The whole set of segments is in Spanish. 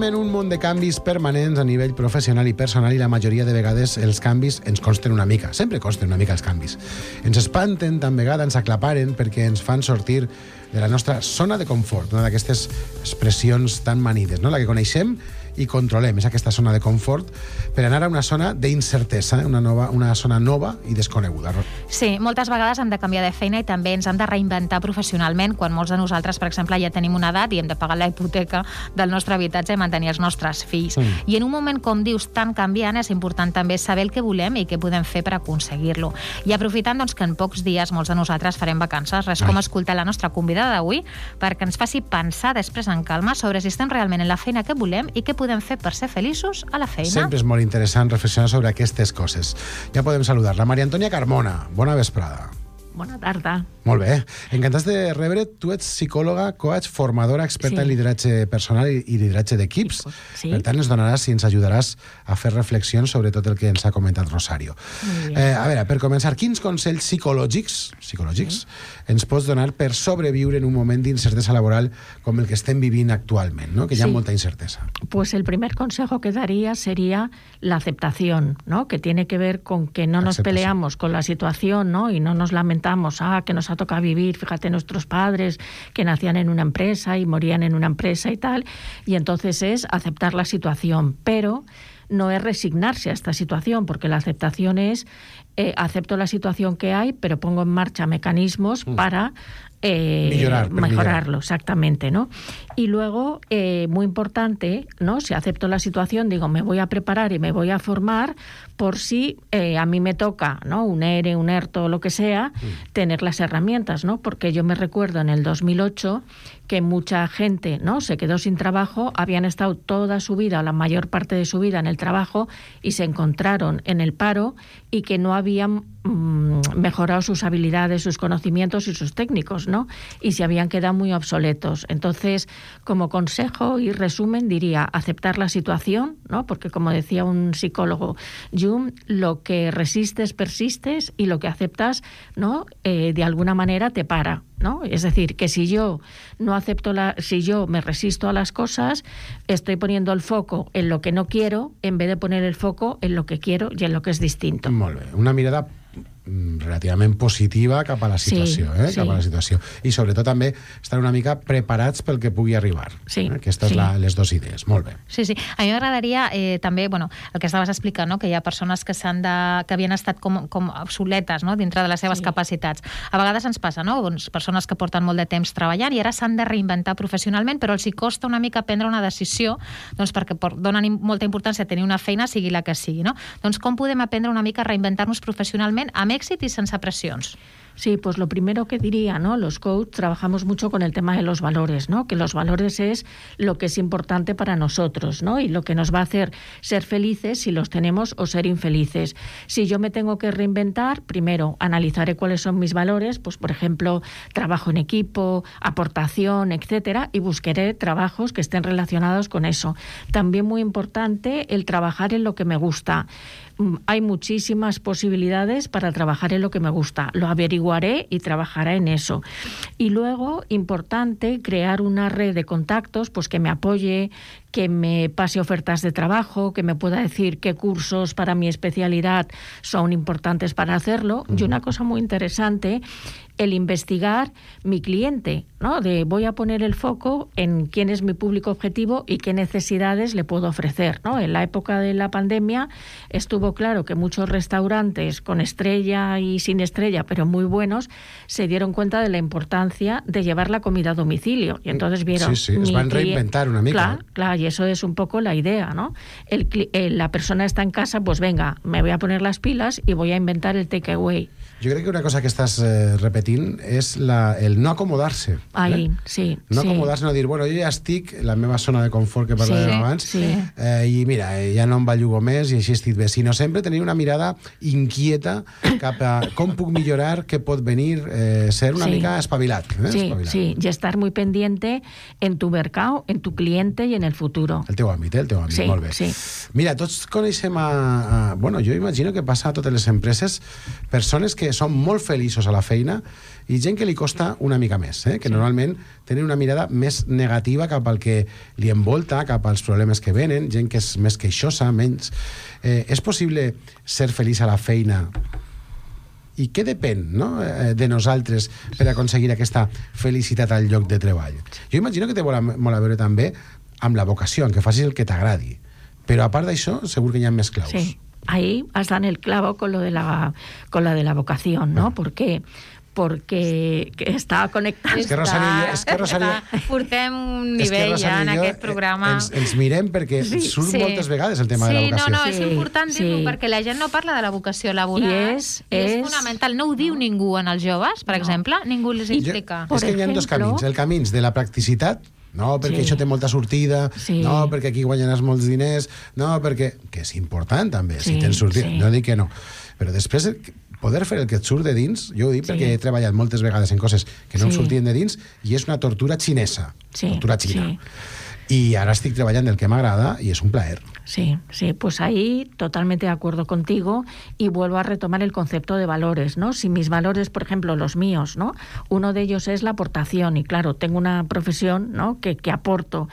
en un món de canvis permanents a nivell professional i personal i la majoria de vegades els canvis ens consten una mica. Sempre consten una mica els canvis. Ens espanten, tan vegada ens aclaparen perquè ens fan sortir de la nostra zona de confort, una d'aquestes expressions tan manides, no? La que coneixem i controlem, és aquesta zona de confort, per anar a una zona d'incertesa, una zona nova i desconeguda. Sí, moltes vegades hem de canviar de feina i també ens hem de reinventar professionalment quan molts de nosaltres, per exemple, ja tenim una edat i hem de pagar la hipoteca del nostre habitatge i mantenir els nostres fills. I en un moment, com dius, tan canviant, és important també saber el que volem i què podem fer per aconseguir-lo. I aprofitant doncs, que en pocs dies molts de nosaltres farem vacances, res com escoltar la nostra convidada d'avui perquè ens faci pensar després en calma sobre si estem realment en la feina que volem i què podem fer per ser feliços a la feina. Sempre és molt interessant reflexionar sobre aquestes coses. Ja podem saludar-la. Maria Antònia Carmona, bona vesprada. Bona tarda. Molt bé. Encantats de rebre. Tu ets psicòloga, coach, formadora, experta en lideratge personal i lideratge d'equips. Sí. Per tant, ens donaràs i ens ajudaràs a fer reflexions sobre tot el que ens ha comentat Rosario. A veure, per començar, quins consells psicològics ens pots donar per sobreviure en un moment d'incertesa laboral com el que estem vivint actualment, ¿no? Que hi ha molta incerteza? Pues el primer consejo que daría sería la aceptación, ¿no? Que tiene que ver con que no nos peleamos con la situación, ¿no? Y no nos lamentamos, que nos ha tocado vivir, fíjate, nuestros padres que nacían en una empresa y morían en una empresa y tal, y entonces es aceptar la situación, pero no es resignarse a esta situación, porque la aceptación es acepto la situación que hay, pero pongo en marcha mecanismos para mejorarlo, exactamente, ¿no? Y luego, muy importante, ¿no? Si acepto la situación, digo, me voy a preparar y me voy a formar por si a mí me toca, ¿no? Un ERE, un ERTO, lo que sea, tener las herramientas, ¿no? Porque yo me recuerdo en el 2008 que mucha gente, ¿no? Se quedó sin trabajo, habían estado toda su vida, la mayor parte de su vida en el trabajo y se encontraron en el paro y que no habían mejorado sus habilidades, sus conocimientos y sus técnicos, ¿no? Y se habían quedado muy obsoletos. Entonces, como consejo y resumen, diría aceptar la situación, ¿no? Porque como decía un psicólogo, Jung, lo que resistes, persistes y lo que aceptas, ¿no? De alguna manera te para, ¿no? Es decir, que si yo no acepto si yo me resisto a las cosas, estoy poniendo el foco en lo que no quiero en vez de poner el foco en lo que quiero y en lo que es distinto. Molt bé. Una mirada relativament positiva cap a la situació, cap a la situació. I sobretot també estar una mica preparats pel que pugui arribar. Aquestes les dues idees. Molt bé. Sí. A mi m'agradaria també, el que estaves explicant, no? Que hi ha persones que havien estat com obsoletes, no? Dintre de les seves capacitats. A vegades ens passa, no? Persones que porten molt de temps treballant i ara s'han de reinventar professionalment, però els hi costa una mica prendre una decisió, doncs perquè donen molta importància a tenir una feina, sigui la que sigui, no? Doncs com podem aprendre una mica a reinventar-nos professionalment amb èxit i sense pressions? Sí, pues lo primero que diría, ¿no? Los coach trabajamos mucho con el tema de los valores, ¿no? Que los valores es lo que es importante para nosotros, ¿no? Y lo que nos va a hacer ser felices si los tenemos o ser infelices. Si yo me tengo que reinventar, primero analizaré cuáles son mis valores, pues por ejemplo, trabajo en equipo, aportación, etcétera, y buscaré trabajos que estén relacionados con eso. También muy importante el trabajar en lo que me gusta. Hay muchísimas posibilidades para trabajar en lo que me gusta. Lo averiguaré y trabajaré en eso. Y luego, importante, crear una red de contactos pues que me apoye, que me pase ofertas de trabajo, que me pueda decir qué cursos para mi especialidad son importantes para hacerlo. Y una cosa muy interesante, el investigar mi cliente, ¿no? Voy a poner el foco en quién es mi público objetivo y qué necesidades le puedo ofrecer, ¿no? En la época de la pandemia estuvo claro que muchos restaurantes con estrella y sin estrella, pero muy buenos, se dieron cuenta de la importancia de llevar la comida a domicilio. Y entonces vieron... Sí, es van reinventar una mica. Claro, y eso es un poco la idea, ¿no? La persona está en casa, pues venga, me voy a poner las pilas y voy a inventar el takeaway. Jo crec que una cosa que estàs repetint és el no acomodar-se. Sí. No acomodar-se, no dir, bueno, jo ja estic en la meva zona de confort que parlàvem abans, i mira, ja no em bellugo més i així estic bé, sinó sempre tenir una mirada inquieta cap a com puc millorar, què pot venir, ser una mica espavilat. Sí, y estar muy pendiente en tu mercado, en tu cliente y en el futuro. El teu àmbit, molt bé. Sí. Mira, tots coneixem bueno, jo imagino que passa a totes les empreses persones que que són molt feliços a la feina i gent que li costa una mica més, que normalment tenen una mirada més negativa cap al que li envolta, cap als problemes que venen, gent que és més queixosa, menys... És possible ser feliç a la feina? I què depèn, no, de nosaltres per aconseguir aquesta felicitat al lloc de treball? Jo imagino que té molt a veure també amb la vocació, en que facis el que t'agradi. Però a part d'això, segur que hi ha més claus. Sí, ahí has dado el clavo con lo de la vocación, ¿no? ¿Por qué? Porque està connectat. És que Rosario... Portem un nivell ja en aquest programa. Ens mirem perquè surt moltes vegades el tema de la vocació. No, és important dir-ho, perquè la gent no parla de la vocació laboral. I és fonamental. No ho diu ningú en els joves, per exemple. Ningú els explica. És que hi ha dos camins. El camí de la practicitat, no, perquè això té molta sortida, no, perquè aquí guanyaràs molts diners, no, perquè... que és important també, si tens sortida. No dic que no. Però després... poder fer el que et surt de dins, jo ho dic perquè he treballat moltes vegades en coses que no em sortien de dins i és una tortura xinesa, tortura xina. Y ahora estoy trabajando en el que me agrada y es un placer. Sí, pues ahí totalmente de acuerdo contigo y vuelvo a retomar el concepto de valores, ¿no? Si mis valores, por ejemplo, los míos, ¿no? Uno de ellos es la aportación y claro, tengo una profesión, ¿no? que aporto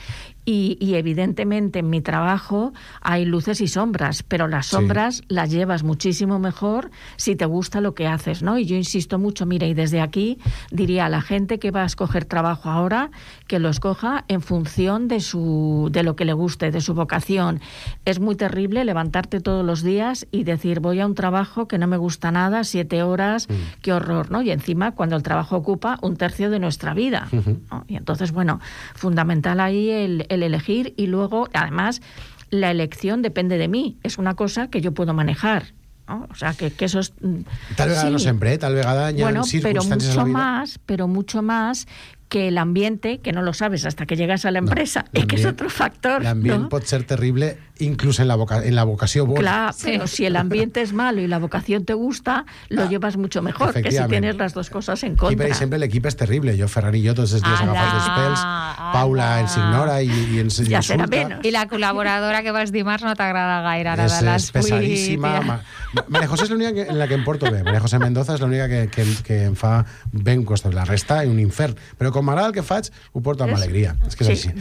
y evidentemente en mi trabajo hay luces y sombras, pero las sombras las llevas muchísimo mejor si te gusta lo que haces, ¿no? Y yo insisto mucho, mira, y desde aquí diría a la gente que va a escoger trabajo ahora que lo escoja en función de lo que le guste, de su vocación. Es muy terrible levantarte todos los días y decir voy a un trabajo que no me gusta nada, 7 horas, qué horror, ¿no? Y encima cuando el trabajo ocupa 1/3 de nuestra vida, ¿no? Y entonces, bueno, fundamental ahí el elegir y luego, además, la elección depende de mí. Es una cosa que yo puedo manejar, ¿no? O sea, que eso es... Tal vegada no sempre, tal vegada hi ha circumstàncies a la vida. Pero mucho más que el ambiente, que no lo sabes hasta que llegas a la empresa, y que es otro factor. L'ambient pot ser terrible incluso en la vocació bona. Claro, pero si el ambiente es malo y la vocación te gusta, lo llevas mucho mejor que si tienes las dos cosas en contra. I, per exemple, l'equip és terrible. Jo, Ferran i jo, tots els dies agafats dels pèls. Paula ens ignora i ens insulta. Ja serà menos. I la col·laboradora que vas dimarts no t'agrada gaire, ara de les 8. És pesadíssima. María José és l'única en la que em porto bé. María José Mendoza és l'única que em fa ben costat. La resta és un infern. Però com m'agrada el que faig, ho porto amb alegria. És que és així.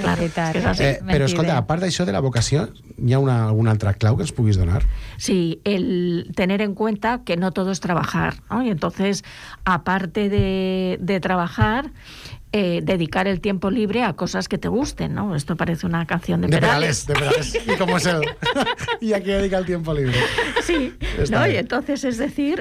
Però, escolta, a part d'això de la vocació, ¿hi ha alguna altra clau que ens puguis donar? Sí, el tener en cuenta que no todo es trabajar, ¿no? Y entonces, aparte de trabajar, dedicar el tiempo libre a cosas que te gusten, ¿no? Esto parece una canción de Perales. De Perales. Y como es él. ¿Y a qué dedica el tiempo libre? Sí, ¿no? Y entonces, es decir,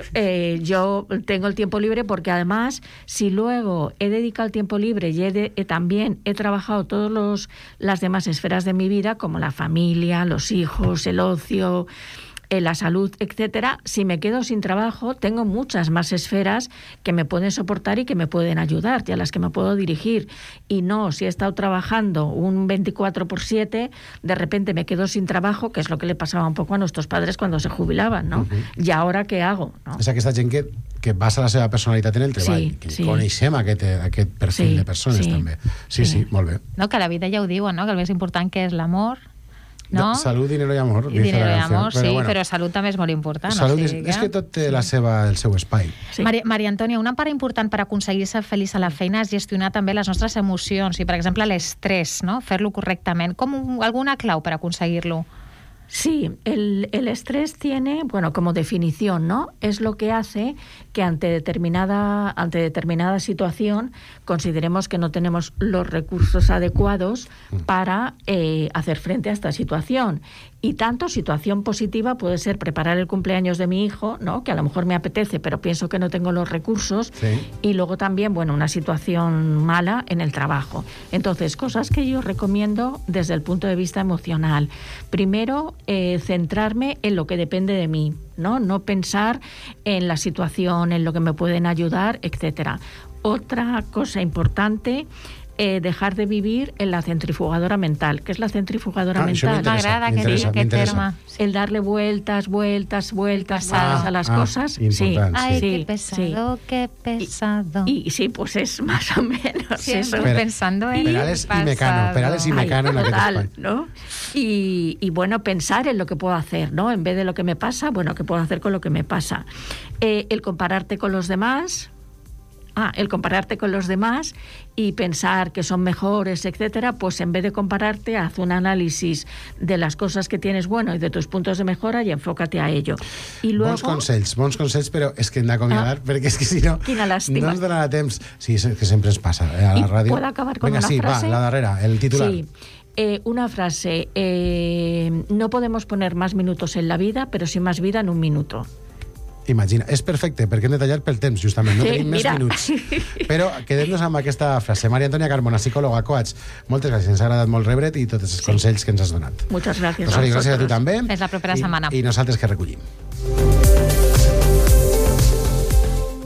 yo tengo el tiempo libre porque además, si luego he dedicado el tiempo libre y también he trabajado todas las demás esferas de mi vida, como la familia, los hijos, el ocio, la salud, etcétera, si me quedo sin trabajo, tengo muchas más esferas que me pueden soportar y que me pueden ayudar y a las que me puedo dirigir. Y no, si he estado trabajando un 24/7, de repente me quedo sin trabajo, que es lo que le pasaba un poco a nuestros padres cuando se jubilaban, ¿no? ¿Y ahora qué hago? ¿No? És aquesta gent que basa la seva personalitat en el treball, que coneixem aquest perfil de persones també. Sí, molt bé. No, que la vida ja ho diuen, no? Que el més important que és l'amor, no? Salud, dinero y amor. I dinero i amor, sí, però salut també és molt important. Salut és que tot té el seu espai. Maria Antònia, una part important per aconseguir ser feliç a la feina és gestionar també les nostres emocions i, per exemple, l'estrès, no? Fer-lo correctament. Alguna clau per aconseguir-lo? Sí, el estrés tiene, bueno, como definición, ¿no? Es lo que hace que ante determinada situación consideremos que no tenemos los recursos adecuados para hacer frente a esta situación. Y tanto situación positiva puede ser preparar el cumpleaños de mi hijo, ¿no? Que a lo mejor me apetece, pero pienso que no tengo los recursos. Sí. Y luego también, bueno, una situación mala en el trabajo. Entonces, cosas que yo recomiendo desde el punto de vista emocional. Primero, centrarme en lo que depende de mí, ¿no? No pensar en la situación, en lo que me pueden ayudar, etcétera. Otra cosa importante, dejar de vivir en la centrifugadora mental. ¿Qué es la centrifugadora mental? M'agrada aquest terme. El darle vueltas a las cosas. Sí. Ay, qué pesado, qué pesado. Y sí, pues es más o menos siempre eso. pensando en Perales y Mecano en aquest espai. ¿No? Y bueno, pensar en lo que puedo hacer, ¿no? En vez de lo que me pasa, bueno, ¿qué puedo hacer con lo que me pasa? El compararte con los demás... el compararte con los demás y pensar que son mejores, etcétera, pues en vez de compararte, haz un análisis de las cosas que tienes bueno y de tus puntos de mejora y enfócate a ello. I luego... Bons consells, però és que hem d'acomiadar, perquè és que si no, no ens donarà temps. Sí, és que sempre ens passa a la ràdio. ¿Puedo acabar con una frase? Va, la darrera, el titular. Sí. Una frase, no podemos poner más minutos en la vida, pero sí más vida en un minuto. Imagina, és perfecte, perquè hem de tallar pel temps, justament, no tenim més minuts. Però quedem-nos amb aquesta frase. Maria Antònia Carmona, psicòloga, coach, moltes gràcies, ens ha agradat molt rebre't i tots els consells que ens has donat. Moltes gràcies. Rosario, gràcies a tu també. Fins la propera setmana. I nosaltres que recollim.